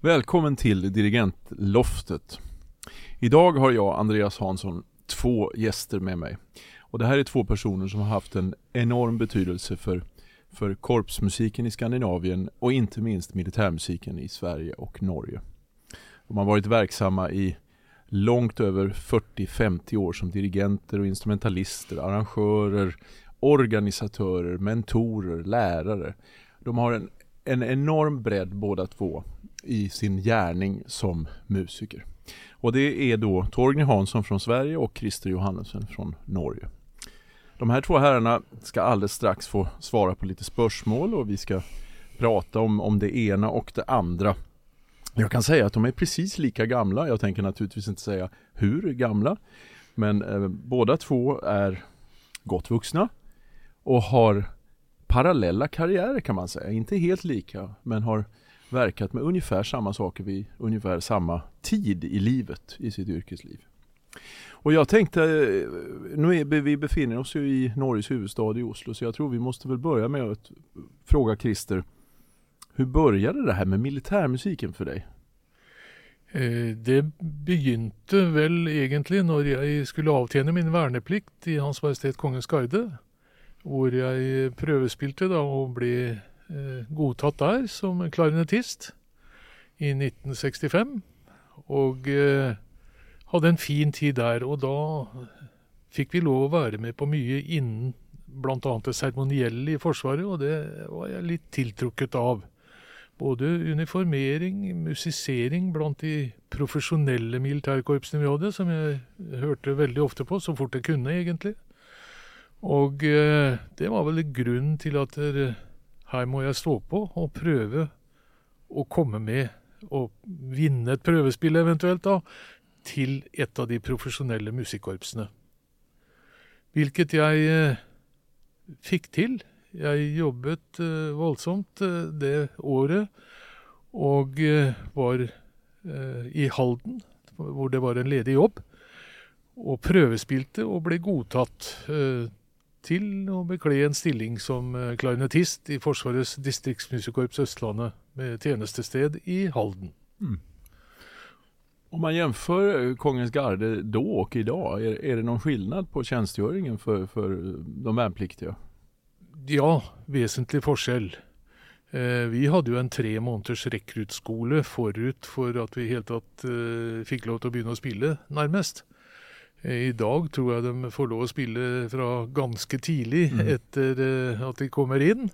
Välkommen till Dirigentloftet. Idag har jag, Andreas Hansson, 2 gäster med mig. Och det här är 2 personer som har haft en enorm betydelse för korpsmusiken i Skandinavien och inte minst militärmusiken i Sverige och Norge. De har varit verksamma i långt över 40-50 år som dirigenter och instrumentalister, arrangörer, organisatörer, mentorer, lärare. De har en enorm bredd båda 2 i sin gärning som musiker. Och det är då Torgny Hansson från Sverige och Christer Johannesson från Norge. De här 2 herrarna ska alldeles strax få svara på lite spörsmål och vi ska prata om det ena och det andra. Jag kan säga att de är precis lika gamla. Jag tänker naturligtvis inte säga hur gamla. Men båda 2 är gott vuxna och har parallella karriärer kan man säga. Inte helt lika, men har verkat med ungefär samma saker vid ungefär samma tid i livet, i sitt yrkesliv. Och jag tänkte, vi befinner oss ju i Norges huvudstad i Oslo, så jag tror vi måste väl börja med att fråga Christer, hur började det här med militärmusiken för dig? Det begynte vel egentlig når jeg skulle avtjene min verneplikt i Hans Majestet Kongens Garde, hvor jeg prøvespilte da og ble godtatt der som klarinettist i 1965, og hadde en fin tid der, og da fikk vi lov å være med på mye innen blant annet det seremonielle i Forsvaret, og det var jeg litt tiltrukket av. Både uniformering, musisering blant de profesjonelle militærkorpsene vi hadde, som jeg hørte veldig ofte på, så fort jeg kunne egentlig. Og det var vel grunnen til at her må jeg stå på og prøve å komme med og vinne et prøvespill eventuelt da, til et av de profesjonelle musikkorpsene. Hvilket jeg fikk til. Jeg jobbet voldsomt det året og var i Halden, hvor det var en ledig jobb, og prøvespilte og ble godtatt til å bekle en stilling som klarinettist i Forsvarets distriktsmusikkorps Østlandet med tjenestested i Halden. Mm. Om man jämför Kongens Garde då och idag, är det någon skillnad på tjänstgöringen för de värnpliktiga? Ja, vesentlig forskjell. Vi hadde jo en 3 måneders rekruttskole forut for at vi helt tatt fikk lov til å begynne å spille nærmest. I dag tror jeg de får lov å spille fra ganske tidlig etter at de kommer inn.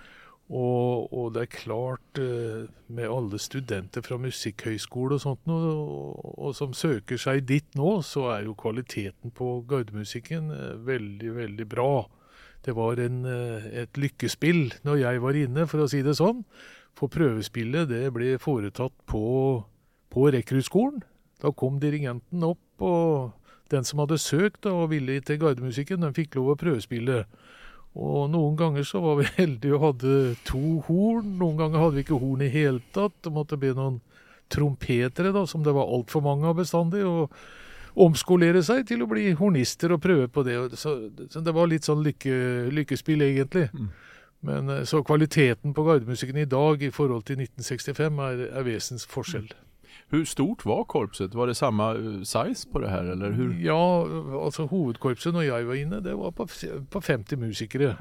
Og det er klart, med alle studenter fra musikkhøyskole og sånt, og som søker seg dit nå, så er jo kvaliteten på gardemusikken veldig, veldig bra. Det var et lykkespill når jeg var inne, for å si det sånn. For prøvespillet, det ble foretatt på rekruttskolen. Da kom dirigenten opp, og den som hadde søkt og ville til gardemusikken, den fikk lov å prøvespille. Og noen ganger så var vi heldige og hadde 2 horn. Noen ganger hadde vi ikke horn i hele tatt. Det måtte bli noen trompetere da, som det var alt for mange av bestandig, og omskolere seg til å bli hornister og prøve på det. Så det var litt sånn lykkespill egentlig. Men så kvaliteten på gardemusikken i dag i forhold til 1965 er vesens forskjell. Hur stort var korpset? Var det samma size på det här? Eller hur? Ja, altså hovedkorpset når jeg var inne, det var på 50 musikere.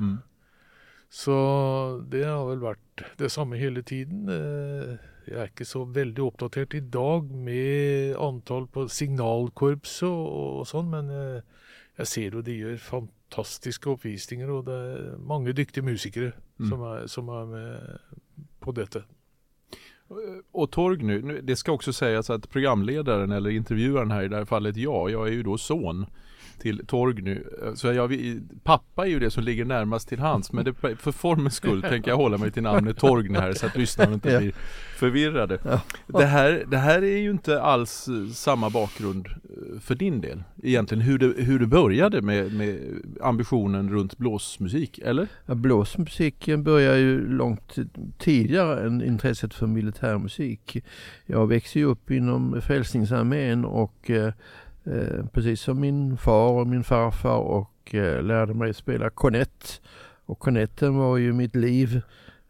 Så det har vel vært det samme hele tiden. Jeg er ikke så veldig oppdatert i dag med antall på signalkorpset og sånn, men jeg ser jo de gjør fantastiske oppvisninger, og det er mange dyktige musikere som er med på dette. Och Torgny, det ska också sägas att programledaren eller intervjuaren här i det här fallet jag är ju då son till Torgny. Så pappa är ju det som ligger närmast till hans, men för formens skull tänker jag hålla mig till namnet Torgny här så att lyssnarna inte blir förvirrade. Ja. Det här är ju inte alls samma bakgrund för din del. Egentligen hur du började med ambitionen runt blåsmusik, eller? Ja, blåsmusiken började ju långt tidigare än intresset för militärmusik. Jag växte ju upp inom Frälsningsarmén och precis som min far och min farfar och lärde mig spela kornett. Och kornetten var ju mitt liv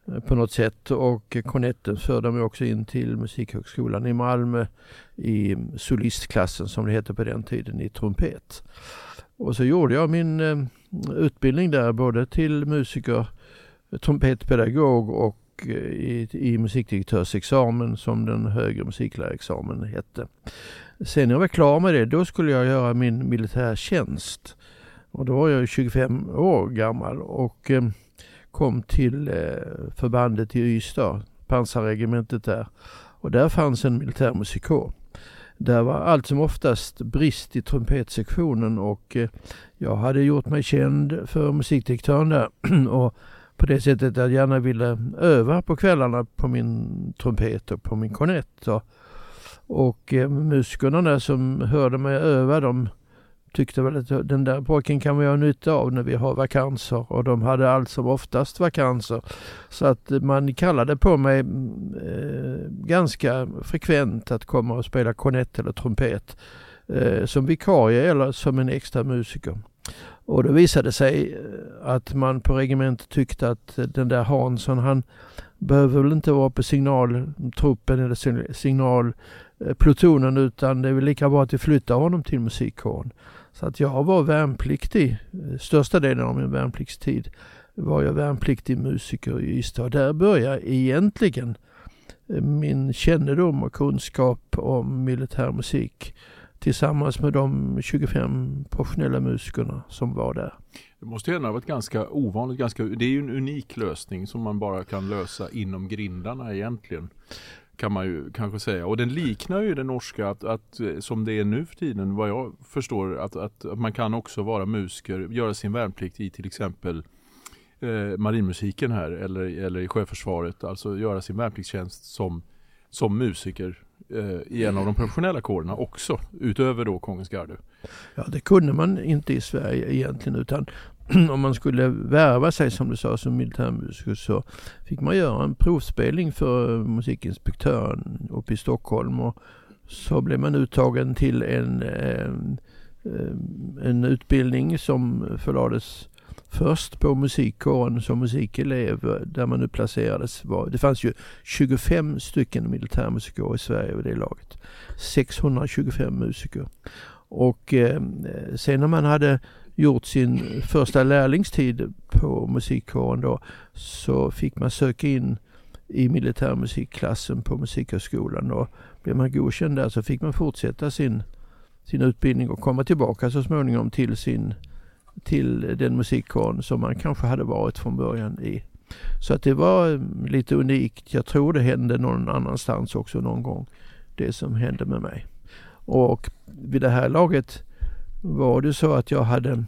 på något sätt, och kornetten förde mig också in till Musikhögskolan i Malmö i solistklassen som det hette på den tiden, i trumpet. Och så gjorde jag min utbildning där, både till musiker, trumpetpedagog och i musikdirektörsexamen som den högre musiklärarexamen hette. Sen när jag var klar med det, då skulle jag göra min militärtjänst. Och då var jag 25 år gammal och kom till förbandet i Ystad, pansarregementet där. Och där fanns en militärmusikår. Där var allt som oftast brist i trumpetsektionen, och jag hade gjort mig känd för musikdirektören där och på det sättet att jag gärna ville öva på kvällarna på min trumpet och på min kornett. Och musikerna där som hörde mig öva, de tyckte väl att den där pojken kan vi ha nytta av när vi har vakanser, och de hade allt som oftast vakanser. Så att man kallade på mig ganska frekvent att komma och spela kornett eller trumpet som vikarie eller som en extra musiker. Och det visade sig att man på regementet tyckte att den där Hansson, han behöver väl inte vara på signaltruppen eller signalplutonen, utan det är väl lika bra att vi flyttar honom till musikkåren. Så att jag var värnpliktig, största delen av min värnpliktstid var jag värnpliktig musiker i Ystad. Där började egentligen min kännedom och kunskap om militärmusik tillsammans med de 25 professionella musikerna som var där. Det måste ju ändå ha varit ganska ovanligt, det är ju en unik lösning som man bara kan lösa inom grindarna egentligen, kan man ju kanske säga. Och den liknar ju den norska att som det är nu för tiden, vad jag förstår, att man kan också vara musiker, göra sin värnplikt i till exempel marinmusiken här eller i sjöförsvaret, alltså göra sin värnpliktstjänst som musiker i en av de professionella kårerna också, utöver då Kongens Garde. Ja, det kunde man inte i Sverige egentligen, utan om man skulle värva sig, som du sa, som militärmusiker, så fick man göra en provspelning för musikinspektören uppe i Stockholm, och så blev man uttagen till en utbildning som förlades först på musikkåren som musikelev, där man nu placerades. Det fanns ju 25 stycken militärmusiker i Sverige vid det laget. 625 musiker. Och sen när man hade gjort sin första lärlingstid på musikkåren då, så fick man söka in i militärmusikklassen på Musikhögskolan, och blev man godkänd där så fick man fortsätta sin utbildning och komma tillbaka så småningom till den musikkåren som man kanske hade varit från början i. Så att det var lite unikt. Jag tror det hände någon annanstans också någon gång, det som hände med mig. Och vid det här laget var det så att jag hade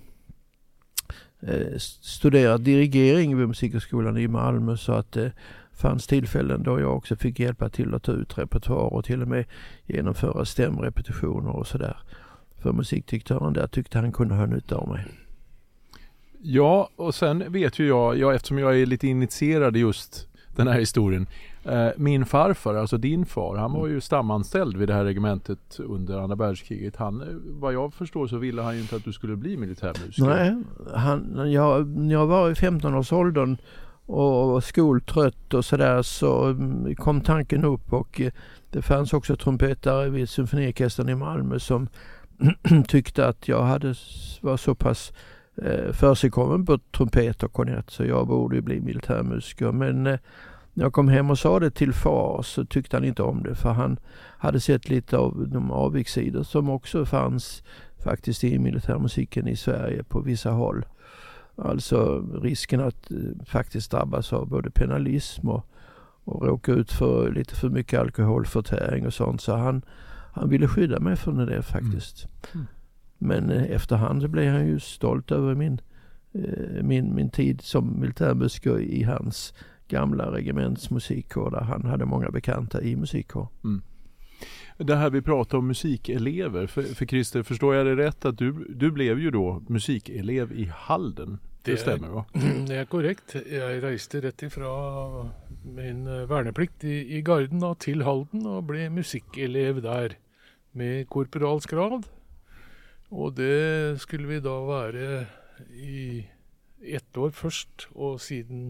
studerat dirigering vid Musikhögskolan i Malmö, så att det fanns tillfällen då jag också fick hjälpa till att ta ut repertoar och till och med genomföra stämrepetitioner och sådär. För musikdirektören där tyckte han kunde ha nytta av mig. Ja, och sen vet ju jag eftersom jag är lite initierad i just den här historien, min farfar, alltså din far, han var ju stamanställd vid det här regementet under andra världskriget. Vad jag förstår så ville han ju inte att du skulle bli militärmusiker. Nej, jag var i 15-årsåldern och skoltrött och sådär, så kom tanken upp, och det fanns också trumpetare vid symfoniorkestern i Malmö som tyckte att jag var så pass försigkommen på trumpet och kornett, så jag borde ju bli militärmusiker. Men när jag kom hem och sa det till far så tyckte han inte om det, för han hade sett lite av de avviksidor som också fanns faktiskt i militärmusiken i Sverige på vissa håll. Alltså risken att faktiskt drabbas av både penalism och råka ut för lite för mycket alkoholförtäring och sånt, så han ville skydda mig från det faktiskt. Men efterhand så blev han ju stolt över min tid som militärmusiker i hans gamla regementsmusikkår, där han hade många bekanta i musikkår. Det här vi pratar om musikelever, för Christer, förstår jag det rätt att du blev ju då musikelev i Halden? Det stämmer, va? Det är korrekt. Jag reste rätt ifrån min värneplikt i Garden då, till Halden och blev musikelev där med korporalsgrad. Och det skulle vi då vara i 1 år först, och sedan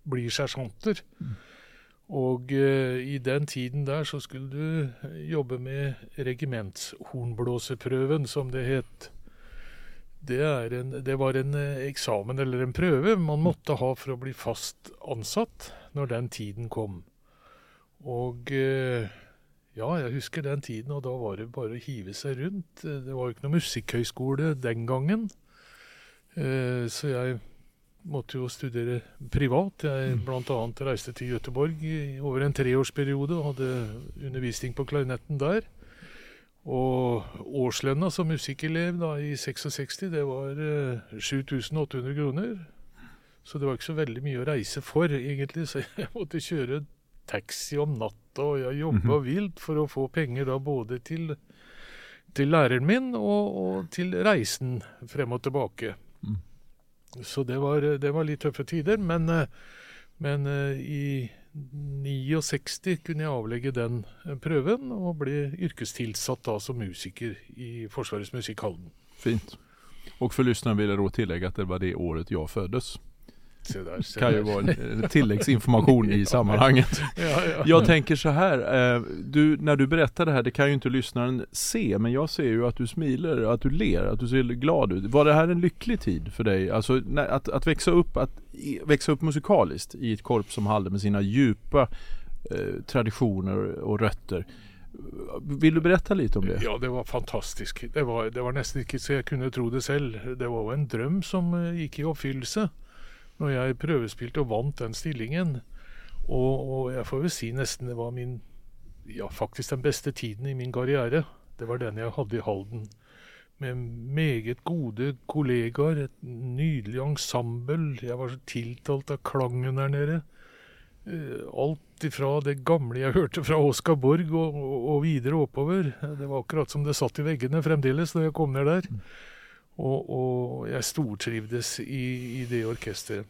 blir sersjanter. Og i den tiden der så skulle du jobbe med regimentshornblåserprøven, som det het. Det var en eksamen eller en prøve man måtte ha for å bli fast ansatt når den tiden kom. Og jeg husker den tiden, og da var det bare å hive seg rundt. Det var jo ikke noe musikkhøyskole den gangen, så jeg måtte jo studere privat. Jeg blant annet reiste til Göteborg over en 3-årsperiode og hadde undervisning på klarinetten der. Og årslønna som musikkelev da i 66, det var 7.800 kroner. Så det var ikke så veldig mye å reise for egentlig, så jeg måtte kjøre taxi om natta, og jeg jobbet vilt for å få penger da både til læreren min og til reisen frem og tilbake. Så det var litt tøffe tider, men i 69 kunne jeg avlegge den prøven og ble yrkestilsatt da som musiker i Forsvarets musikkhallen. Fint. Och för lyssnaren vill jag då tillägga att det var det året jag föddes. Det kan ju vara en tilläggsinformation i sammanhanget. Jag tänker så här, när du berättar det här, det kan ju inte lyssnaren se, men jag ser ju att du smiler, att du ler, att du ser glad ut. Var det här en lycklig tid för dig? Alltså att växa upp musikaliskt i ett korps som Halden med sina djupa traditioner och rötter. Vill du berätta lite om det? Ja, det var fantastisk. Det var nesten ikke så jeg kunne tro det selv. Det var jo en drøm som gikk i oppfyllelse når jeg prøvespilte og vant den stillingen. Og jeg får vel si nesten det var faktisk den beste tiden i min karriere. Det var den jeg hadde i Halden. Med meget gode kollegaer, et nydelig ensemble. Jeg var så tiltalt av klangen der nede. Alt ifra det gamle jeg hørte fra Oskar Borg og videre oppover. Det var akkurat som det satt i veggene fremdeles når jeg kom ned der. Og jeg stortrivdes i det orkestret.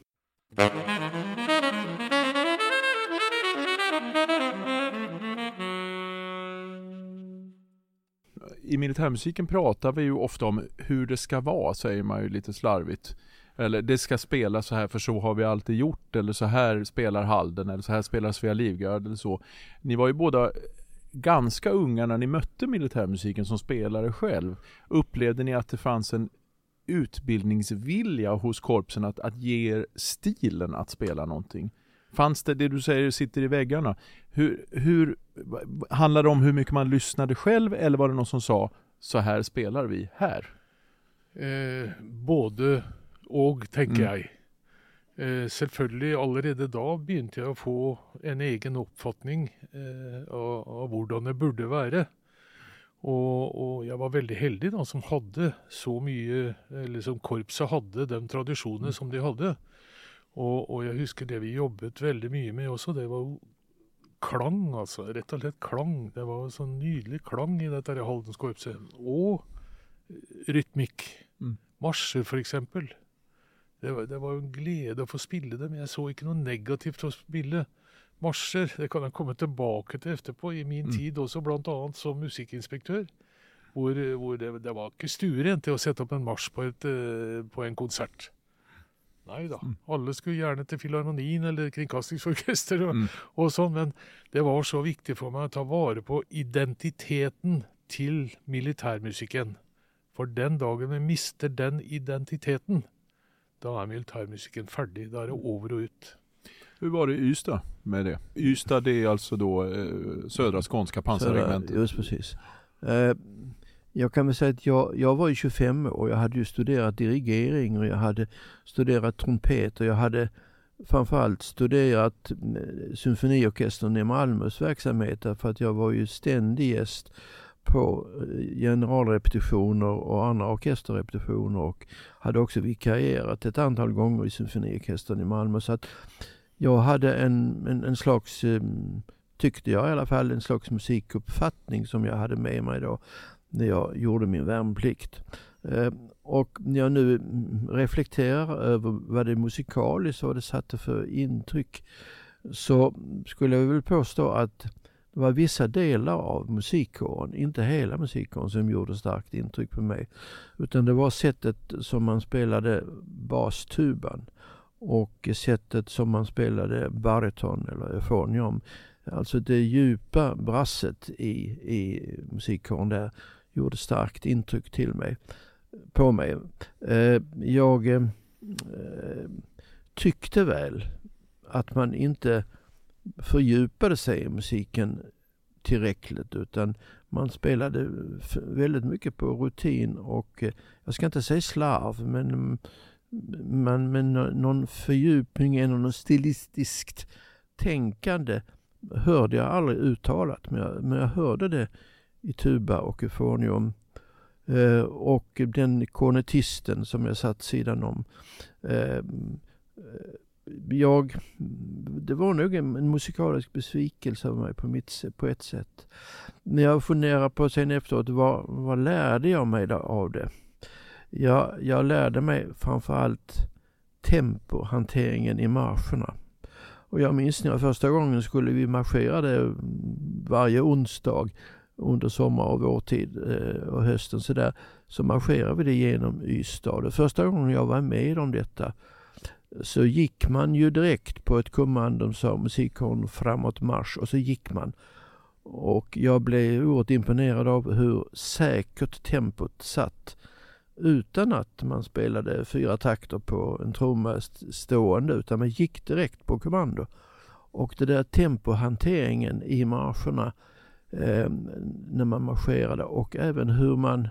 I militärmusiken pratar vi ju ofta om hur det ska vara, säger man ju lite slarvigt. Eller det ska spela så här för så har vi alltid gjort, eller så här spelar Halden, eller så här spelar Svea Livgard eller så. Ni var ju båda ganska unga när ni mötte militärmusiken som spelare själv. Upplevde ni att det fanns en utbildningsvilja hos korpsen att ge er stilen att spela någonting? Fanns det du säger sitter i väggarna? Hur handlar det om hur mycket man lyssnade själv, eller var det någon som sa så här spelar vi här? Både og, tenker jeg. Selvfølgelig allerede da begynte jeg å få en egen oppfatning av hvordan det burde være. Og jeg var veldig heldig da, som hadde så mye, eller som korpset hadde de tradisjonene som de hadde. Og jeg husker det vi jobbet veldig mye med også, det var jo klang, altså, rett og slett klang. Det var sånn nydelig klang i dette Haldenskorpset. Og rytmikk. Marsjer for eksempel. Det var jo en glede å få spille dem. Jeg så ikke noe negativt å spille marsjer. Det kan jeg komme tilbake til etterpå, i min tid også, blant annet som musikkinspektør, hvor det var ikke stuerent til å sette opp en marsj på en konsert. Nei da, alle skulle gjerne til Filharmonien eller Kringkastingsorkester og sånn, men det var så viktig for meg å ta vare på identiteten til militærmusikken. For den dagen vi mister den identiteten, da är militärmusiken färdig, där är det over och ut. Hur var det i Ystad med det? Ystad, det är alltså då södra skånska pansarregementet. Just precis. Jag kan väl säga att jag var ju 25 och jag hade ju studerat dirigering och jag hade studerat trumpet och jag hade framförallt studerat symfoniorkestern i Malmös verksamhet, för att jag var ju ständig gäst på generalrepetitioner och andra orkesterrepetitioner och hade också vikarierat ett antal gånger i symfoniorkestern i Malmö, så att jag hade en slags, tyckte jag i alla fall, en slags musikuppfattning som jag hade med mig då när jag gjorde min värnplikt. Och när jag nu reflekterar över vad det musikaliskt och vad det satte för intryck, så skulle jag väl påstå att det var vissa delar av musikkåren, inte hela musikkåren, som gjorde starkt intryck på mig. Utan det var sättet som man spelade bastuban och sättet som man spelade bariton eller euphonium. Alltså det djupa brasset i musikkåren där gjorde starkt intryck på mig. Jag tyckte väl att man inte fördjupade sig i musiken tillräckligt, utan man spelade väldigt mycket på rutin och jag ska inte säga slarv, men någon fördjupning eller något stilistiskt tänkande hörde jag aldrig uttalat, men jag hörde det i tuba och euphonium. Och den kornetisten som jag satt sidan om, det var nog en musikalisk besvikelse av mig på ett sätt. När jag funderar på sen efteråt, vad lärde jag mig av det? Jag lärde mig framförallt tempohanteringen i marscherna. Och jag minns när första gången skulle vi marschera det varje onsdag under sommar- och vårtid och hösten så marscherade vi det genom Ystad. Första gången jag var med om detta så gick man ju direkt på ett kommando som sa musikkåren framåt marsch, och så gick man. Och jag blev oerhört imponerad av hur säkert tempot satt utan att man spelade 4 takter på en trumma stående, utan man gick direkt på kommando. Och det där tempohanteringen i marscherna när man marscherade, och även hur man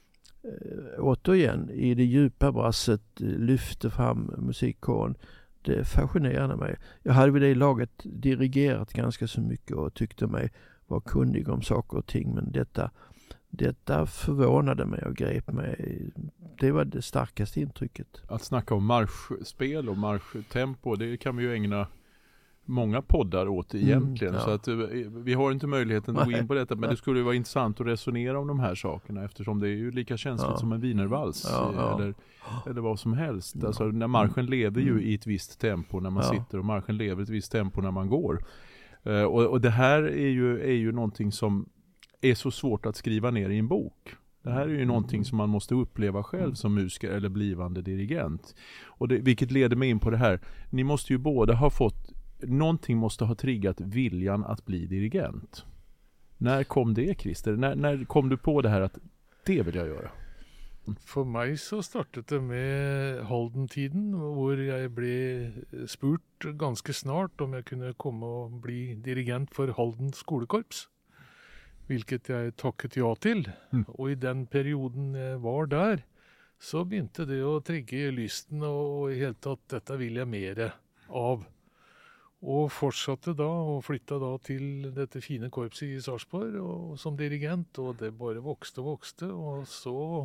återigen i det djupa brasset lyfte fram musikkåren, det fascinerade mig. Jag hade vid det laget dirigerat ganska så mycket och tyckte mig vara kunnig om saker och ting, men detta förvånade mig och grep mig. Det var det starkaste intrycket. Att snacka om marschspel och marschtempo, det kan vi ju ägna många poddar åt egentligen. Så att vi har inte möjligheten att gå in på detta, men det skulle ju vara intressant att resonera om de här sakerna, eftersom det är ju lika känsligt som en wienervals eller vad som helst. Alltså när marschen lever ju i ett visst tempo när man sitter, och marschen lever i ett visst tempo när man går. Och det här är ju någonting som är så svårt att skriva ner i en bok. Det här är ju någonting som man måste uppleva själv som musiker eller blivande dirigent. Och vilket leder mig in på det här. Ni måste ju båda ha fått, någonting måste ha triggat viljan att bli dirigent. När kom det, Christer? När kom du på det här att det vill jag göra? For meg så startet det med Halden-tiden, hvor jeg ble spurt ganske snart om jeg kunne komme og bli dirigent for Halden skolekorps. Hvilket jeg takket ja til. Og i den perioden jeg var der, så begynte det å trigge lysten, og i hele tatt dette vil jeg mere av. Og fortsatte da, og flytta da til dette fine korpset i Sarpsborg og som dirigent, og det bare vokste og vokste, og så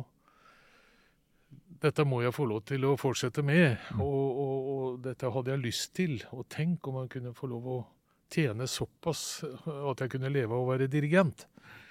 dette må jeg få lov til å fortsette med, og dette hadde jeg lyst til, og tenk om man kunne få lov å tjene såpass at jeg kunne leve av å være dirigent.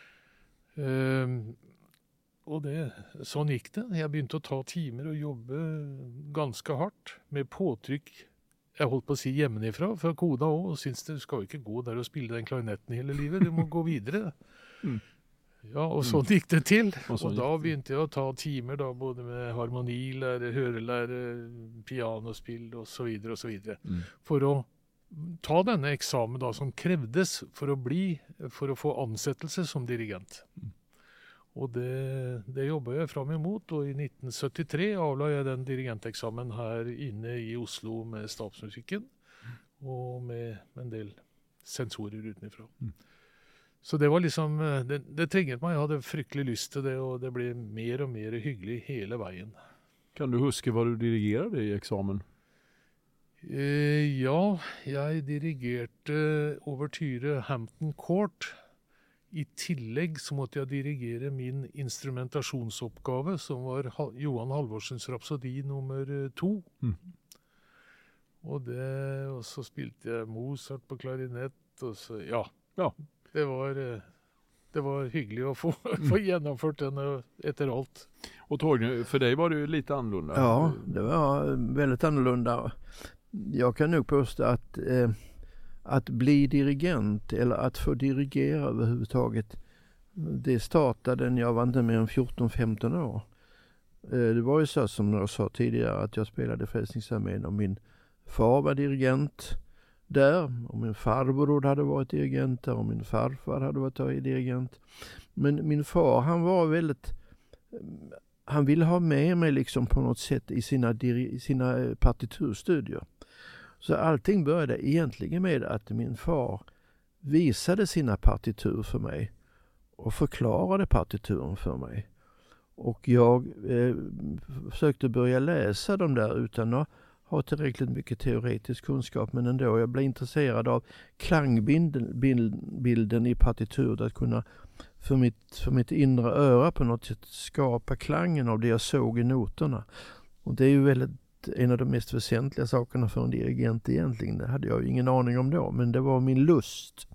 Og sånn gikk det. Jeg begynte å ta timer og jobbe ganske hardt med påtrykk. Jeg holdt på å si hjemmefra, fra koda også, og syntes du skal jo ikke gå der og spille den klarinetten hele livet, du må gå videre. Ja, og sånn gikk det til. Og da begynte jeg å ta timer da, både med harmonilære, hørelære, pianospill og så videre, for å ta denne eksamen da, som krevdes for å få ansettelse som dirigent. Og det jobbet jeg fram imot, og i 1973 avla jeg den dirigenteksamen her inne i Oslo med stabsmusikken, og med en del sensorer utenifra. Så det var liksom, det trigget meg, jeg hadde fryktelig lyst til det, og det ble mer og mer hyggelig hele veien. Kan du huske hva du dirigerade i eksamen? Ja, jeg dirigerte overtyre Hampton Court. I tillegg så måtte jeg dirigere min instrumentasjonsoppgave, som var Johan Halvorsens Rhapsodi nummer 2. Og så spilte jeg Mozart på klarinett, og så, ja. Det var hyggelig å få genomfört den efter allt. Och Torgny, för dig var det ju lite annorlunda. Ja, det var väldigt annorlunda. Jag kan nog påstå att bli dirigent eller att få dirigera överhuvudtaget, det startade när jag var inte mer än 14-15 år. Det var ju så som jag sa tidigare, att jag spelade Frälsningsarmén och min far var dirigent där och min farbror hade varit dirigent där och min farfar hade varit dirigent. Men min far, han ville ha med mig liksom på något sätt i sina partiturstudier. Så allting började egentligen med att min far visade sina partitur för mig och förklarade partituren för mig. Och jag försökte börja läsa dem där utan att ha tillräckligt mycket teoretisk kunskap, men ändå jag blev intresserad av klangbilden i partituret, att kunna för mitt inre öra på något sätt skapa klangen av det jag såg i noterna. Och det är ju en av de mest väsentliga sakerna för en dirigent egentligen. Det hade jag ju ingen aning om då, men det var min lust.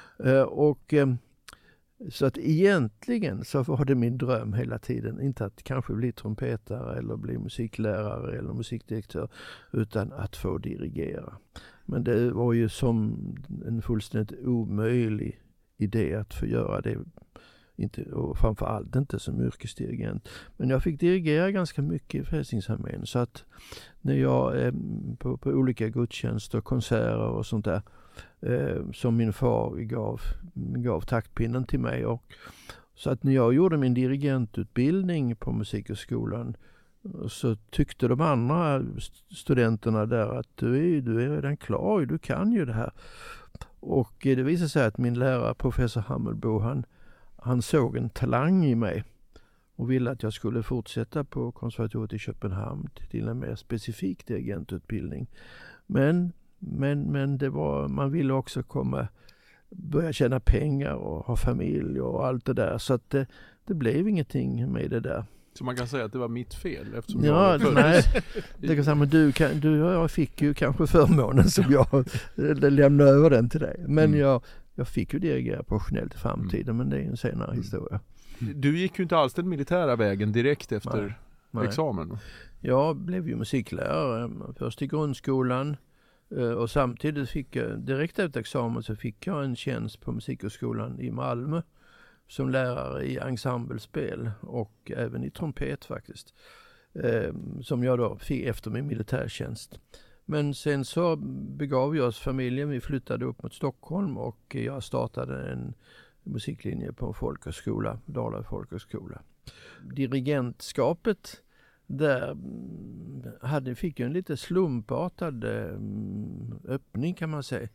Så att egentligen så var det min dröm hela tiden, inte att kanske bli trumpetare eller bli musiklärare eller musikdirektör, utan att få dirigera. Men det var ju som en fullständigt omöjlig idé att få göra det, inte, och framförallt inte som yrkesdirigent. Men jag fick dirigera ganska mycket i Frälsningsarmén, så att när jag på olika gudstjänster, konserter och sånt där, som min far gav taktpinnen till mig, och så att när jag gjorde min dirigentutbildning på Musikhögskolan så tyckte de andra studenterna där att du är redan klar, du kan ju det här. Och det visade sig att min lärare, professor Hammelbo, han såg en talang i mig och ville att jag skulle fortsätta på konservatoriet i Köpenhamn till en mer specifik dirigentutbildning. Men det var, man ville också börja tjäna pengar och ha familj och allt det där, så att det blev ingenting med det där. Så man kan säga att det var mitt fel eftersom det kan säga, men jag fick ju kanske förmånen som jag lämnade över den till dig. Men jag fick ju dirigera professionellt i framtiden, men det är en senare historia. Du gick ju inte alls den militära vägen direkt efter examen. Jag blev ju musiklärare först i grundskolan. Och samtidigt fick jag, direkt efter examen, så fick jag en tjänst på Musikhögskolan i Malmö som lärare i ensemblespel och även i trumpet faktiskt. Som jag då fick efter min militärtjänst. Men sen så begav jag oss familjen, vi flyttade upp mot Stockholm och jag startade en musiklinje på en folkhögskola, Dala folkhögskola. Dirigentskapet där fick ju en lite slumpartad öppning kan man säga.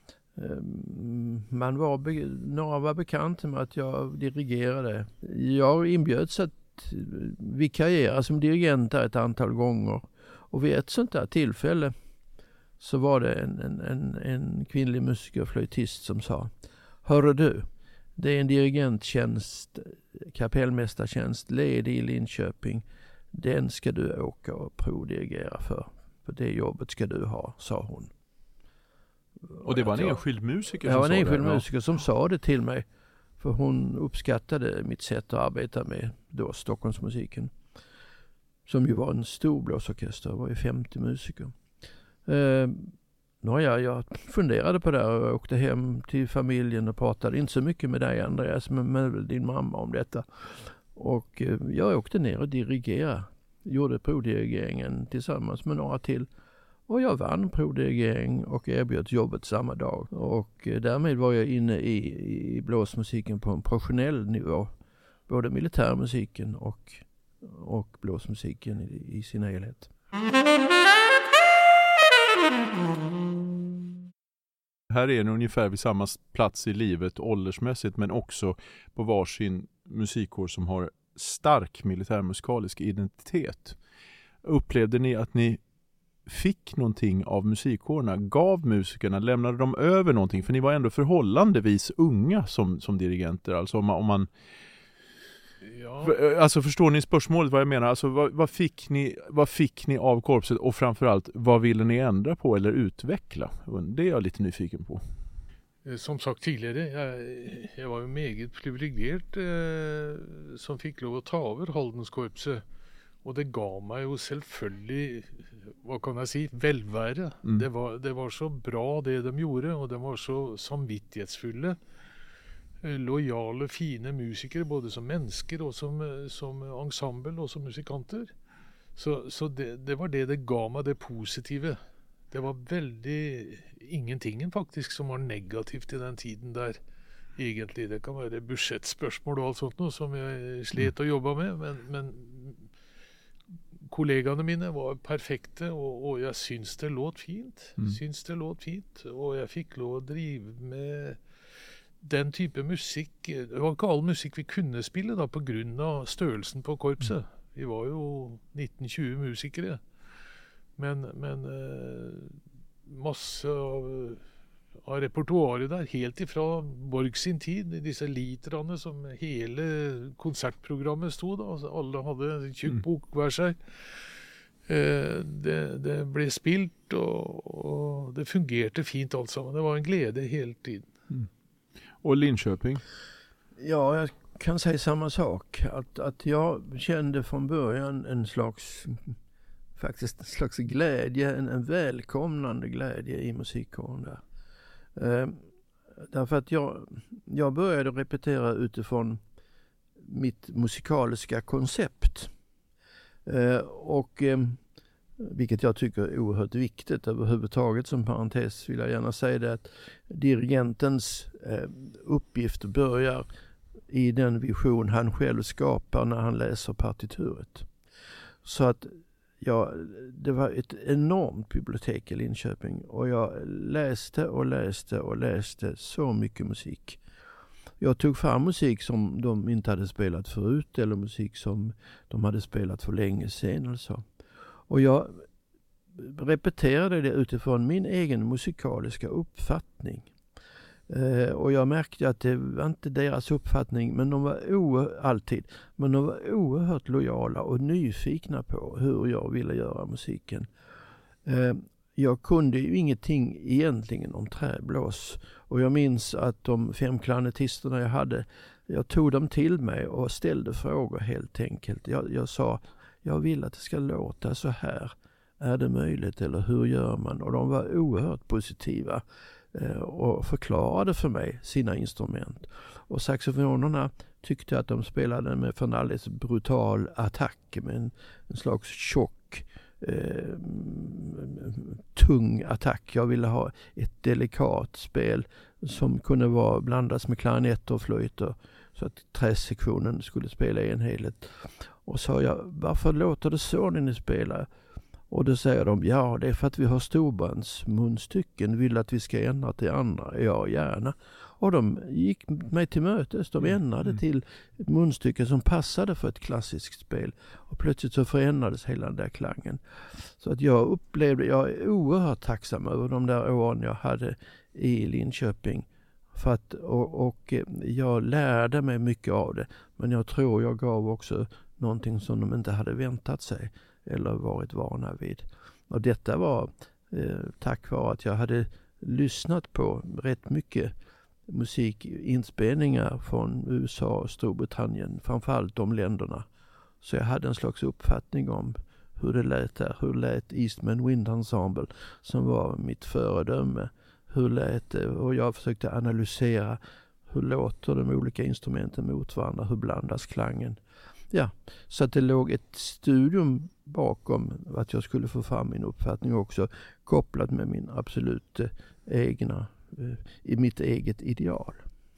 Några var bekant med att jag dirigerade. Jag inbjöds att vikariera som dirigent där ett antal gånger. Och vid ett sånt där tillfälle så var det en kvinnlig musiker, flöjtist, som sa: "Hörru du, det är en dirigenttjänst, kapellmästartjänst, ledig i Linköping. Den ska du åka och provdirigera för det jobbet ska du ha", sa hon. Och det var en enskild musiker som sa det? Ja, en enskild musiker som sa det till mig. För hon uppskattade mitt sätt att arbeta med då Stockholmsmusiken. Som ju var en stor blåsorkester, det var ju 50 musiker. Jag funderade på det och åkte hem till familjen och pratade inte så mycket med dig, Andreas, men med din mamma om detta. Och jag åkte ner och dirigerade. Gjorde provdirigeringen tillsammans med några till. Och jag vann provdirigering och erbjöd jobbet samma dag. Och därmed var jag inne i blåsmusiken på en professionell nivå. Både militärmusiken och blåsmusiken i sin helhet. Här är ni ungefär vid samma plats i livet åldersmässigt, men också på varsin musikkår som har stark militärmusikalisk identitet. Upplevde ni att ni fick någonting av musikkårerna? Gav musikerna, lämnade de över någonting? För ni var ändå förhållandevis unga som dirigenter. Alltså om man alltså förstår ni spörsmålet vad jag menar? Alltså vad fick ni av korpset, och framförallt vad ville ni ändra på eller utveckla? Det är jag lite nyfiken på. Som sagt tidigare, jeg var jo meget privilegert som fikk lov å ta over Haldenskorpset. Og det ga meg jo selvfølgelig, hva kan jeg si, velvære. Det var så bra det de gjorde, og de var så samvittighetsfulle. Lojale, fine musikere, både som mennesker og som ensemble og som musikanter. Så det var det ga meg, det positive Det var väldigt ingenting faktiskt som var negativt i den tiden där. Egentligen det kan vara budgetspörsmål och allt sånt nu som jag slet att jobba med, men kollegorna mina var perfekta och jag syns det låt fint. Och jag fick lov att driva med den typen musik. Det var inte all musik vi kunde spela då på grund av störelsen på korpset. Vi var ju 19-20 musiker. Men massa av repertoaret där helt ifrån Borg sin tid, dessa litrarna som hela konsertprogrammet stod då, så alla hade en tjock bok var sig. Det blev spilt och det fungerade fint alltså. Det var en glädje hela tiden. Och Linköping? Ja, jag kan säga samma sak. Att jag kände från början en slags glädje, en välkomnande glädje i musikkåren där. Därför att jag började repetera utifrån mitt musikaliska koncept. Vilket jag tycker är oerhört viktigt överhuvudtaget. Som parentes vill jag gärna säga det att dirigentens uppgift börjar i den vision han själv skapar när han läser partituret. Så att det var ett enormt bibliotek i Linköping och jag läste så mycket musik. Jag tog fram musik som de inte hade spelat förut eller musik som de hade spelat för länge sedan eller så. Och jag repeterade det utifrån min egen musikaliska uppfattning. Och jag märkte att det var inte deras uppfattning, men de var oerhört lojala och nyfikna på hur jag ville göra musiken. Jag kunde ju ingenting egentligen om träblås och jag minns att de 5 klarnettisterna jag hade, jag tog dem till mig och ställde frågor helt enkelt. Jag sa, jag vill att det ska låta så här. Är det möjligt eller hur gör man? Och de var oerhört positiva och förklarade för mig sina instrument. Och saxofonerna tyckte att de spelade med en alldeles brutal attack med en slags tjock, tung attack. Jag ville ha ett delikat spel som kunde blandas med klarinetter och flöjter så att träsektionen skulle spela enheligt. Och sa jag, varför låter det så när ni spelar? Och då säger de, ja det är för att vi har storbandsmunstycken, vill att vi ska ändra till andra. Ja, gärna. Och de gick mig till mötes, de ändrade till ett munstycke som passade för ett klassiskt spel. Och plötsligt så förändrades hela den där klangen. Så att jag är oerhört tacksam över de där åren jag hade i Linköping. För att, och jag lärde mig mycket av det. Men jag tror jag gav också någonting som de inte hade väntat sig eller varit vana vid. Och detta var tack vare att jag hade lyssnat på rätt mycket musikinspelningar från USA och Storbritannien, framförallt de länderna. Så jag hade en slags uppfattning om hur det lät där. Hur lät Eastman Wind Ensemble som var mitt föredöme. Hur lät det? Och jag försökte analysera hur låter de olika instrumenten mot varandra, hur blandas klangen. Ja, så att det låg ett studium bakom att jag skulle få fram min uppfattning också, kopplat med min absolut egna, i mitt eget ideal.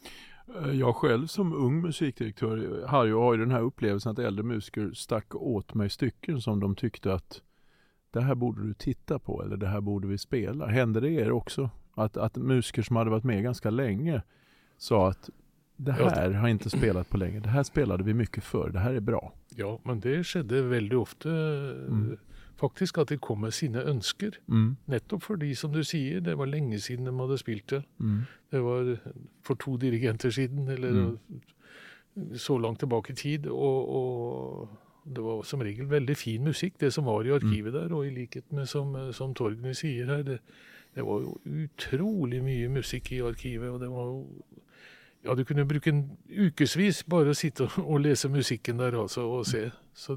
Jag själv som ung musikdirektör har ju den här upplevelsen att äldre musiker stack åt mig stycken som de tyckte att det här borde du titta på eller det här borde vi spela. Hände det er också? Att musiker som hade varit med ganska länge sa att det här har inte spelat på länge. Det här spelade vi mycket för. Det här är bra. Ja, men det skedde väldigt ofta faktiskt att det kom med sina önskor. Nettopp för de som du säger, det var länge sedan de hade spelat det. Det var för 2 dirigenter sedan eller så långt tillbaka i tid och det var som regel väldigt fin musik det som var i arkivet där och i likhet med som Torgny säger här det var otroligt mycket musik i arkivet och det var du kunde bruka en ukesvis bara sitta och läsa musiken där alltså och se. Så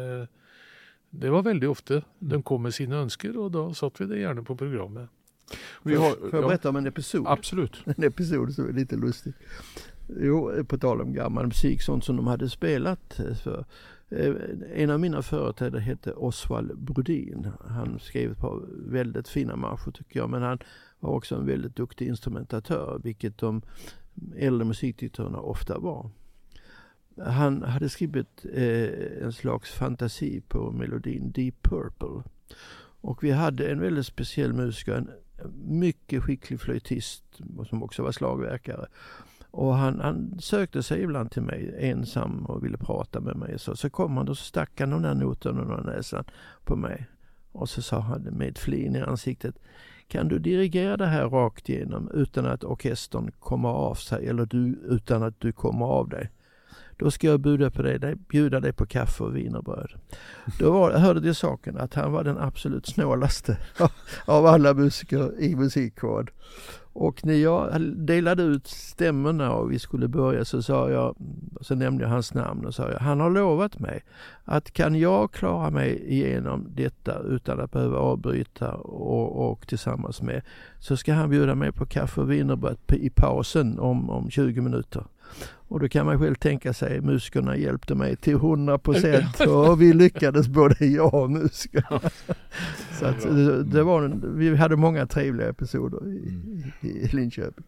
det var väldigt ofta. De kom med sina önskor och då satt vi det gärna på programmet. Får jag berätta om en episod? Absolut. En episod som är lite lustig. Jo, på tal om gammal musik, sånt som de hade spelat för. En av mina företrädare hette Oswald Brodin. Han skrev ett par väldigt fina marscher tycker jag, men han var också en väldigt duktig instrumentatör, vilket de äldre musikdirektörerna ofta var. Han hade skrivit en slags fantasi på melodin Deep Purple. Och vi hade en väldigt speciell musiker, en mycket skicklig flöjtist som också var slagverkare. Och han sökte sig ibland till mig ensam och ville prata med mig. Så kom han och så stack han de där noterna under näsan på mig. Och så sa han med flin i ansiktet: kan du dirigera det här rakt igenom utan att orkestern kommer av sig eller du utan att du kommer av dig? Då ska jag bjuda dig på kaffe och wienerbröd. Då hörde det saken att han var den absolut snålaste av alla musiker i musikkåren. Och när jag delade ut stämmorna och vi skulle börja så nämnde jag hans namn och sa han har lovat mig att kan jag klara mig igenom detta utan att behöva avbryta och tillsammans med, så ska han bjuda mig på kaffe och wienerbröd i pausen om 20 minuter. Och då kan man själv tänka sig, musikerna hjälpte mig till 100% och vi lyckades både jag och musikerna. Så att vi hade många trevliga episoder i Linköping.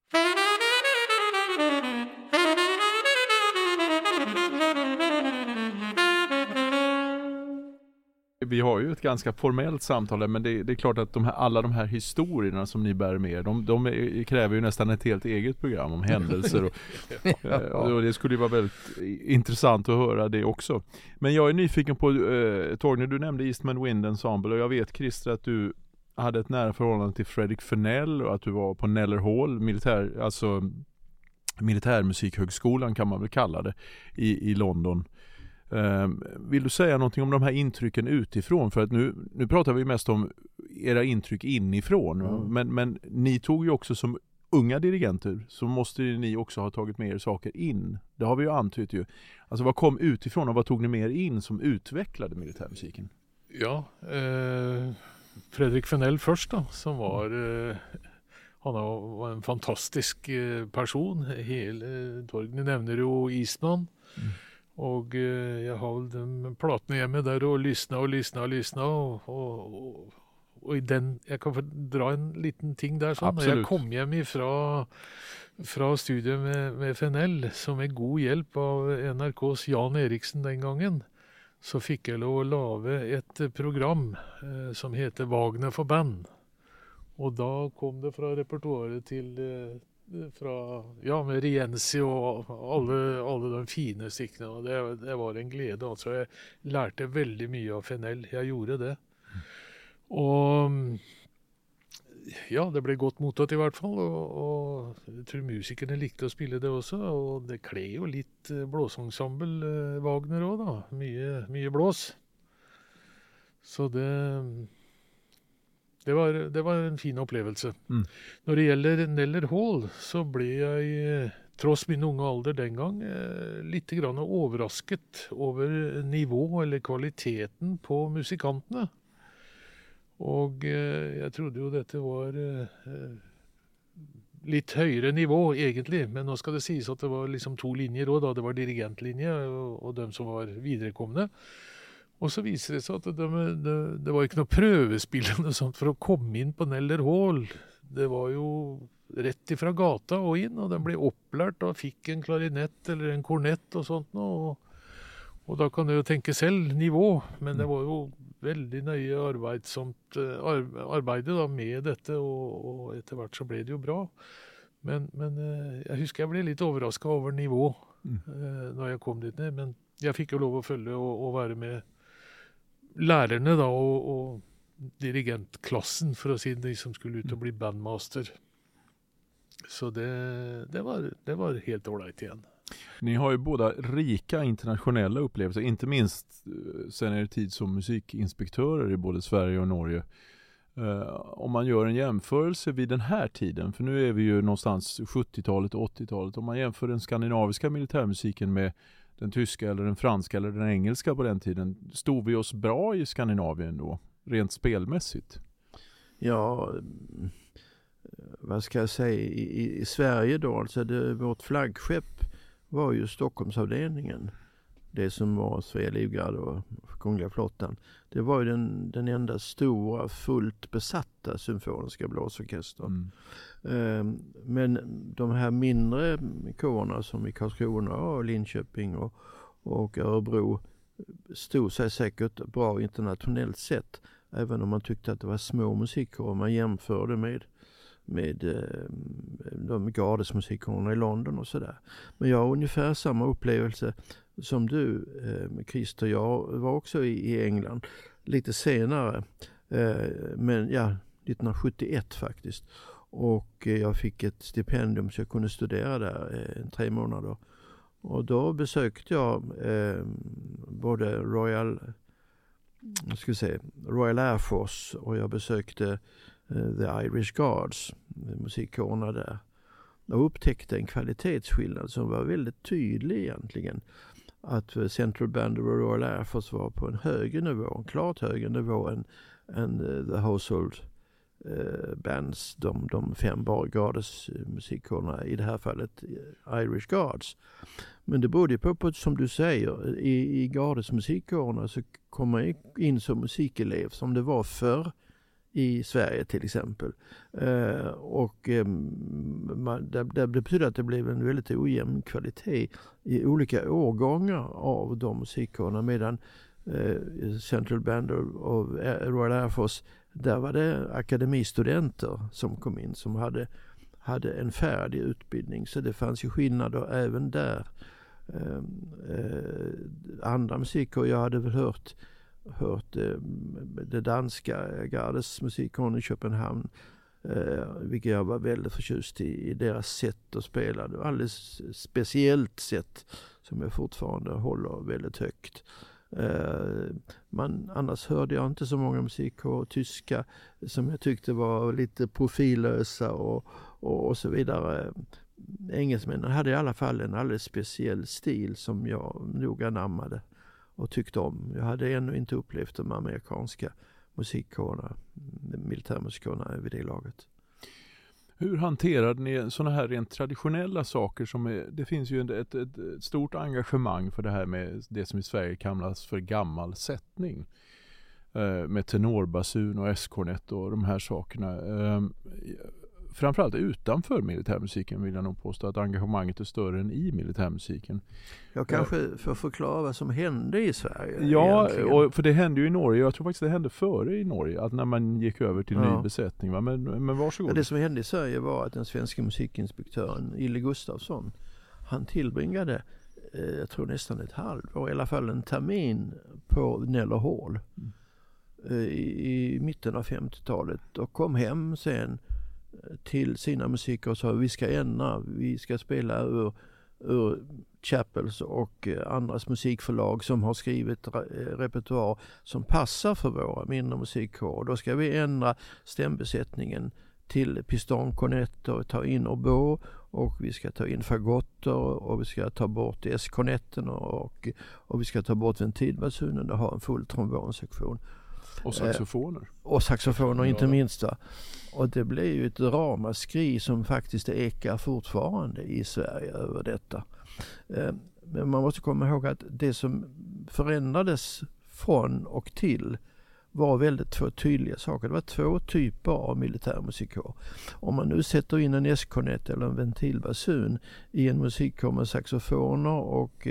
Vi har ju ett ganska formellt samtal där, men det är klart att alla de här historierna som ni bär med de kräver ju nästan ett helt eget program om händelser och det skulle ju vara väldigt intressant att höra det också. Men jag är nyfiken på Torgny, du nämnde Eastman Wind Ensemble och jag vet Christer att du hade ett nära förhållande till Fredrik Fernell och att du var på Neller Hall, militärmusikhögskolan kan man väl kalla det, i London. Vill du säga någonting om de här intrycken utifrån? För att nu pratar vi mest om era intryck inifrån. Men ni tog ju också som unga dirigenter, så måste ni också ha tagit med er saker in. Det har vi ju antytt ju. Alltså vad kom utifrån och vad tog ni med er in som utvecklade militärmusiken? Ja, Fredrik Fernell först då, som var... Han var en fantastisk person. Torgny nämner ju Eastman. Och jag har väl den plattan hjemme där och lyssna och i den, jag kan få dra en liten ting där sånn. När jag kom hem fra studiet med Fernell, som med god hjälp av NRKs Jan Eriksen den gången, så fick jag lov att lave ett program som heter Wagner for band. Och då kom det från repertoaret till med Rienzi och alla de fina styckena, och det var en glädje. Alltså jag lärde väldigt mycket av Fernell, jag gjorde det. Och ja, det blev gott mottatt i vart fall, och jag tror musikerna likte att spela det också, och det klär ju lite blåsensemble Wagner också då, mycket blås. Så det var en fin upplevelse. När det gäller Neller Hall så blev jag, trots min unga ålder den gång, lite grann överraskat över nivå eller kvaliteten på musikanterna. Och jag trodde ju detta var lite högre nivå egentligen, men nu ska det sägas att det var liksom 2 linjer då. Det var dirigentlinje och de som var viderekomne. Och så visade det sig att det var inte något prövespillande och sånt för att komma in på Neller Hall. Det var ju rätt ifrån gata och in, och den blev upplärt och fick en klarinett eller en kornett och sånt. Och då kan du ju tänka själv nivå, men det var ju väldigt nöje arbete då med detta, och efterhvert så blev det ju bra. Men jag husker jag blev lite överraskad över nivå när jag kom dit ner, men jag fick ju lov att följa och vara med lärarna då och dirigentklassen, för att se de som skulle ut och bli bandmaster. Så det var helt ordentligt igen. Ni har ju båda rika internationella upplevelser, inte minst sen er tid som musikinspektörer i både Sverige och Norge. Om man gör en jämförelse vid den här tiden, för nu är vi ju någonstans 70-talet och 80-talet, om man jämför den skandinaviska militärmusiken med den tyska eller den franska eller den engelska på den tiden, stod vi oss bra i Skandinavien då, rent spelmässigt? Ja, vad ska jag säga, i Sverige då, alltså vårt flaggskepp var ju Stockholmsavdelningen. Det som var Svea Livgarde och Kungliga flottan. Det var ju den enda stora fullt besatta symfoniska blåsorkestern. Men de här mindre kårerna som i Karlskrona och Linköping och Örebro stod sig säkert bra internationellt sett. Även om man tyckte att det var små musikkårer. Man jämförde med de gardesmusikkårerna i London och sådär. Men jag har ungefär samma upplevelse som du, Christer. Jag var också i England lite senare. Men 1971 faktiskt. Och jag fick ett stipendium så jag kunde studera där 3 månader. Och då besökte jag både Royal Air Force och jag besökte The Irish Guards, musikkårerna där. Och upptäckte en kvalitetsskillnad som var väldigt tydlig egentligen. Att Central Band och Royal Air Force var på en högre nivå, en klart högre nivå än The Household Bands, de 5 garders musikkårerna, i det här fallet Irish Guards. Men det berodde på som du säger, i garders musikkårerna så kom man in som musikelev som det var förr i Sverige till exempel. Det betyder att det blev en väldigt ojämn kvalitet i olika årgångar av de musikkårerna, medan Central Band och Royal Air Force, där var det akademistudenter som kom in som hade en färdig utbildning, så det fanns ju skillnader även där. Andra musikkårer, jag hade väl hört det danska gardes musikkåren i Köpenhamn, vilket jag var väldigt förtjust i deras sätt att spela. Det var alldeles speciellt sätt som jag fortfarande håller väldigt högt. Annars hörde jag inte så många musikkårer tyska som jag tyckte var lite profillösa och så vidare. Engelsmännen hade i alla fall en alldeles speciell stil som jag nog anammade och tyckte om. Jag hade ännu inte upplevt de amerikanska musikkårerna, militärmusikkårerna vid det laget. Hur hanterade ni sådana här rent traditionella saker det finns ju ett stort engagemang för det här med det som i Sverige kallas för gammal sättning. Med tenorbasun och S-kornett och de här sakerna. Framförallt utanför militärmusiken vill jag nog påstå att engagemanget är större än i militärmusiken. Jag kanske får förklara vad som hände i Sverige. Ja, för det hände ju i Norge. Jag tror faktiskt det hände före i Norge, att när man gick över till ny besättning. Va? Men varsågod. Ja, det som hände i Sverige var att den svenska musikinspektören Ille Gustafsson, han tillbringade jag tror nästan ett halvår, i alla fall en termin på Nellerhall i mitten av 50-talet och kom hem sen till sina musiker och sa vi ska spela ur Chappells och andras musikförlag som har skrivit repertoar som passar för våra mindre musikkårer. Då ska vi ändra stämbesättningen till pistonkornetter och ta in oboe, och vi ska ta in fagotter och vi ska ta bort S-kornetten och vi ska ta bort ventilbasunen och ha en full trombonsektion. Och saxofoner. Och saxofoner inte minst. Va? Och det blev ju ett ramaskri som faktiskt ekar fortfarande i Sverige över detta. Men man måste komma ihåg att det som förändrades från och till var väldigt 2 tydliga saker. Det var 2 typer av militärmusikkår. Om man nu sätter in en S-kornett eller en ventilbasun i en musikkår med saxofoner och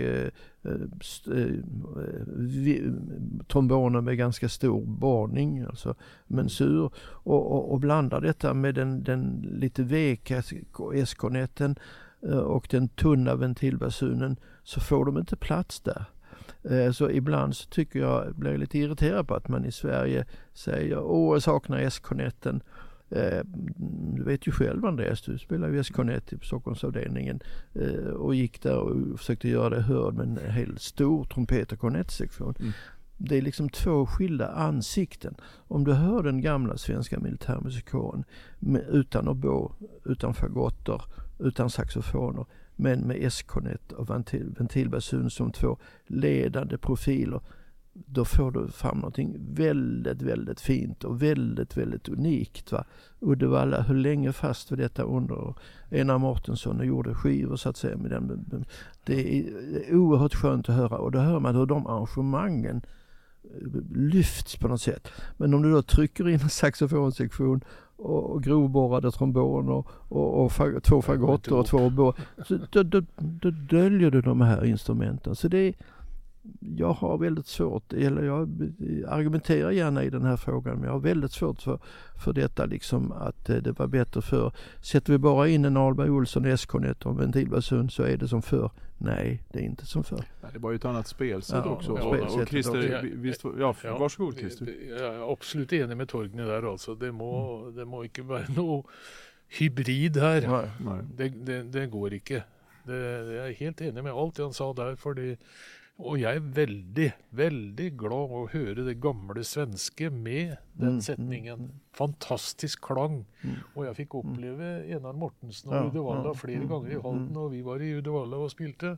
tromboner med ganska stor borrning, alltså mensur, och blandar detta med den lite veka S-kornetten och den tunna ventilbasunen, så får de inte plats där. Så ibland så tycker jag blir lite irriterad på att man i Sverige säger jag saknar S-kornetten. Du vet ju själv, Andreas, du spelar ju S-kornett på Stockholmsavdelningen och gick där och försökte göra det hörd med en helt stor trumpet- och kornettsektion. Det är liksom 2 skilda ansikten. Om du hör den gamla svenska militärmusikkåren utan oboe, utan fagotter, utan saxofoner, men med S-kornett och ventilbasun som 2 ledande profiler, då får du fram någonting väldigt, väldigt fint och väldigt, väldigt unikt. Va? Uddevalla höll länge fast vid detta under Einar Mårtensson och gjorde skivor så att säga med den. Det är oerhört skönt att höra, och då hör man hur de arrangemangen lyfts på något sätt. Men om du då trycker in en saxofonsektion och grovborrade trombon och två fagotter och två oboe, så då döljer du de här instrumenten. Så jag har väldigt svårt, eller jag argumenterar gärna i den här frågan, men jag har väldigt svårt för detta liksom, att det var bättre för. Sätter vi bara in en Alberg Olsson S-kornett och en ventilbasun så är det som för. Nej, det är inte som för. Det var ju ett annat spelsätt också. Och Christer, visst, varsågod Christer. Jag är absolut enig med Torgny där alltså. Det må inte vara någon hybrid här. Nej. Det går inte. Jag är helt enig med allt han sa där, och jag är väldigt, väldigt glad att höra det gamla svenska med den sättningen. Fantastisk klang. Och jag fick uppleva Einar Mårtensson och Uddevalla flera gånger i Halden, och vi var i Uddevalla och spilte.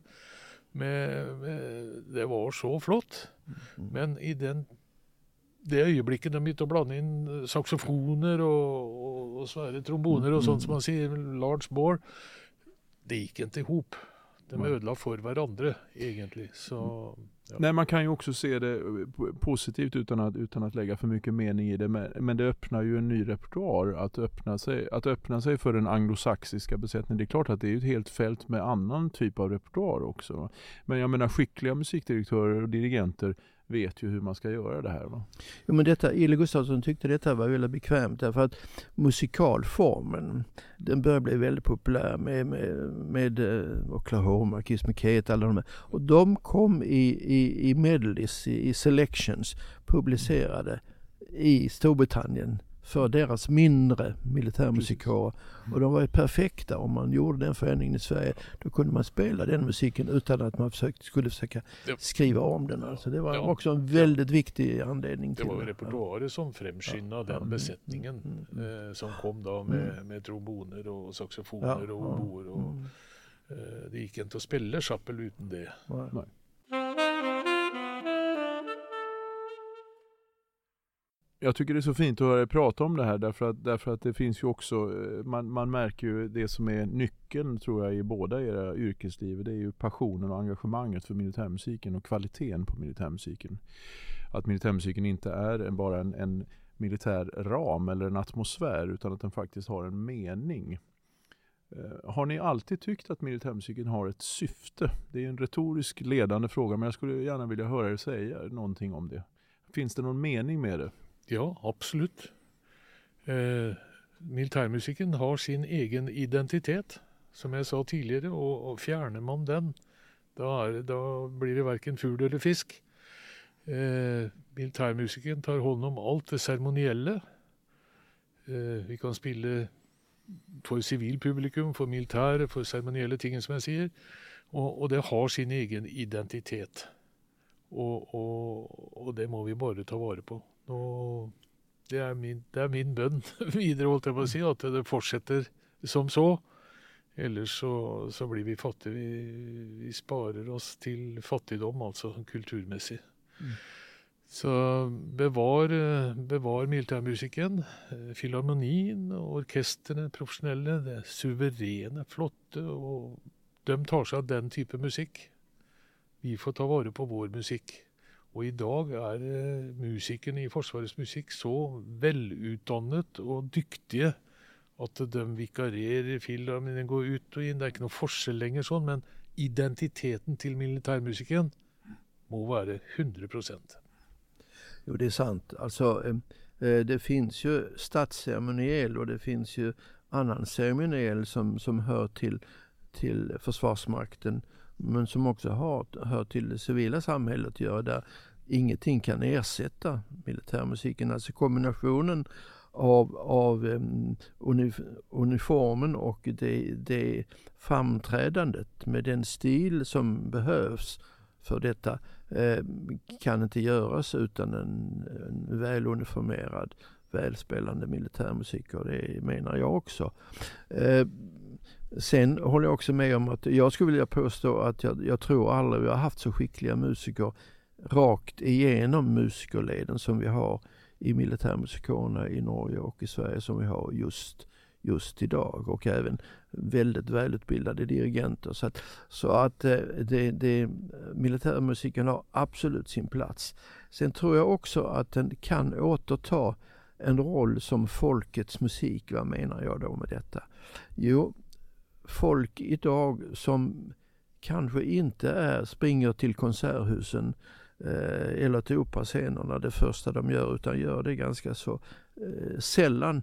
Det var så flott. Men i det ögonblicket de började blanda in saxofoner och svära tromboner och sånt som man säger, large bore, det gick inte ihop. De ödla för varandra egentligen. Så, ja. Nej, man kan ju också se det positivt utan att lägga för mycket mening i det. Men det öppnar ju en ny repertoar att öppna sig för den anglosaxiska besättningen. Det är klart att det är ett helt fält med annan typ av repertoar också. Men jag menar, skickliga musikdirektörer och dirigenter vet ju hur man ska göra det här. Va? Jo, men Ille Gustafsson tyckte detta var väldigt bekvämt, därför att musikalformen, den börjar bli väldigt populär med Oklahoma, Kiss Me Kate, alla de här. Och de kom i medleys, i selections, publicerade i Storbritannien för deras mindre militärmusikårer. Och de var ju perfekta. Om man gjorde den förändringen i Sverige, då kunde man spela den musiken utan att man skulle försöka skriva om den. Alltså det var också en väldigt viktig anledning till det. Det var repertoaret som framskyndade den besättningen som kom då med tromboner och saxofoner och oboer. Det gick inte att spela Chappell utan det. Nej. Jag tycker det är så fint att höra er prata om det här, därför att det finns ju också, man märker ju det som är nyckeln, tror jag, i båda era yrkesliv. Det är ju passionen och engagemanget för militärmusiken och kvaliteten på militärmusiken. Att militärmusiken inte är bara en militär ram eller en atmosfär, utan att den faktiskt har en mening. Har ni alltid tyckt att militärmusiken har ett syfte? Det är en retorisk ledande fråga, men jag skulle gärna vilja höra er säga någonting om det. Finns det någon mening med det? Ja, absolut. Militärmusiken har sin egen identitet, som jag sa tidigare, och fjärnar man den, då blir det varken fugl eller fisk. Militärmusiken tar hånd om allt det ceremoniella. Vi kan spela för civilpublikum, för militär, för ceremoniella ting som jag säger. Och det har sin egen identitet. Och det må vi bara ta vara på. Och det är min bön vidare, hållt jag på att säga, att det fortsätter som så. Eller så blir vi fattiga. Vi sparar oss till fattigdom, alltså kulturmässigt. Så bevar militärmusiken, filharmonin och orkesterna, professionella, det är suveräna, flotta, och de tar sig av den typen av musik. Vi får ta vara på vår musik. Och idag är musiken i Försvarets musik så välutdannet och dyktiga att de vikarierar filmen, går ut och in. Det är inte någon forskel längre sån, men identiteten till militärmusiken må vara 100%. Jo, det är sant. Alltså, det finns ju statsceremoniell och det finns ju annan ceremoniell som hör till Försvarsmakten, men som också hör till det civila samhället, där ingenting kan ersätta militärmusiken. Alltså kombinationen av uniformen och det framträdandet med den stil som behövs för detta kan inte göras utan en väluniformerad, välspelande militärmusik, och det menar jag också. Sen håller jag också med om att jag skulle vilja påstå att jag tror aldrig vi har haft så skickliga musiker rakt igenom musikerleden som vi har i militärmusikorna i Norge och i Sverige som vi har just idag, och även väldigt välutbildade dirigenter. Så att militärmusiken har absolut sin plats. Sen tror jag också att den kan återta en roll som folkets musik. Vad menar jag då med detta? Jo, folk idag som kanske inte springer till konserthusen eller till operascenerna det första de gör, utan gör det ganska så sällan,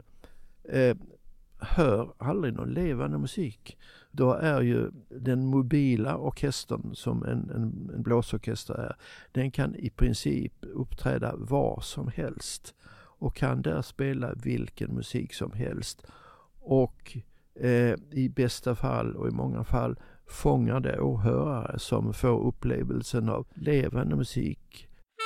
hör aldrig någon levande musik. Då är ju den mobila orkestern som en blåsorkester är, den kan i princip uppträda var som helst och kan där spela vilken musik som helst, och i bästa fall och i många fall fångar det åhörare som får upplevelsen av levande musik.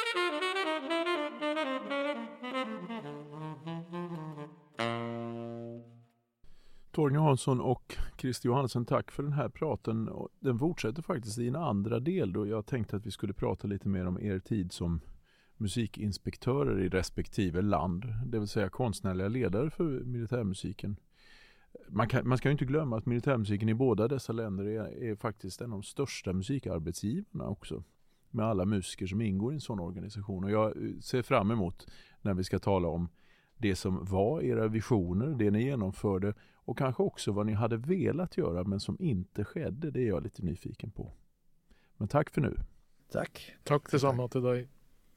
Torgny Hansson och Christer Johansen, tack för den här praten. Den fortsätter faktiskt i en andra del då jag tänkte att vi skulle prata lite mer om er tid som musikinspektörer i respektive land, det vill säga konstnärliga ledare för militärmusiken. Man ska ju inte glömma att militärmusiken i båda dessa länder är faktiskt en av de största musikarbetsgivarna också, med alla musiker som ingår i en sån organisation. Och jag ser fram emot när vi ska tala om det som var era visioner, det ni genomförde, och kanske också vad ni hade velat göra men som inte skedde. Det är jag lite nyfiken på. Men tack för nu. Tack. Tack detsamma till dig.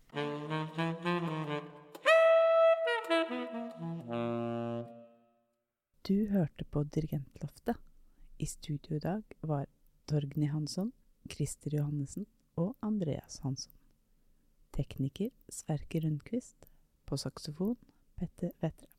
Du hørte på Dirigentloftet. I studio i dag var Torgny Hansson, Christer Johansen og Andreas Hansson. Tekniker Sverker Rundqvist. På saxofon Petter Vettre.